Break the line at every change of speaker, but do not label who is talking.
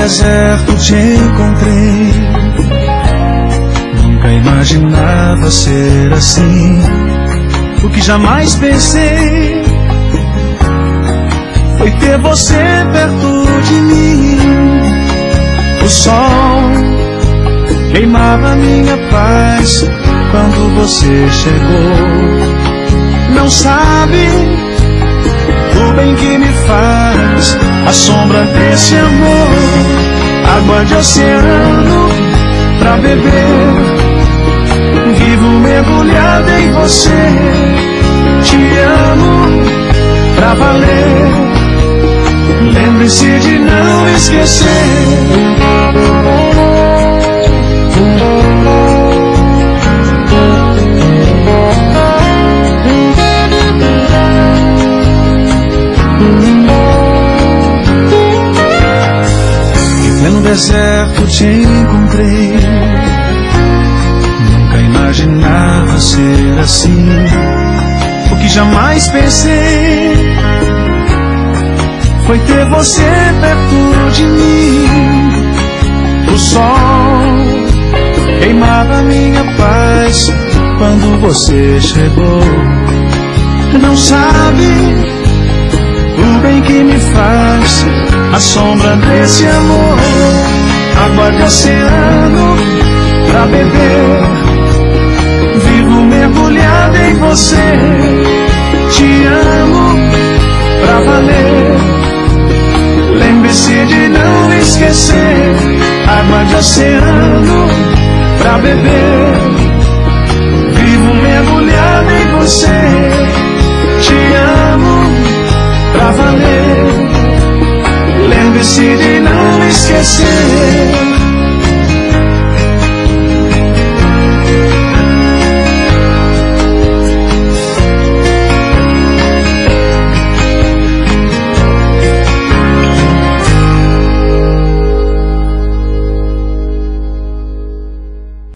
deserto te encontrei. Nunca imaginava ser assim. O que jamais pensei foi ter você perto de mim. O sol queimava minha paz quando você chegou. Não sabe o bem que me faz a sombra desse amor. Água de oceano pra beber, vivo mergulhado em você. Te amo pra valer, lembre-se de não esquecer. No deserto te encontrei. Nunca imaginava ser assim. O que jamais pensei foi ter você perto de mim. O sol queimava minha paz quando você chegou. Não sabe o bem que me faz a sombra desse amor. Água de oceano pra beber, vivo mergulhado em você. Te amo pra valer, lembre-se de não esquecer. Água de oceano pra beber, vivo mergulhado em você. Te amo pra valer, lembre-se de não esquecer.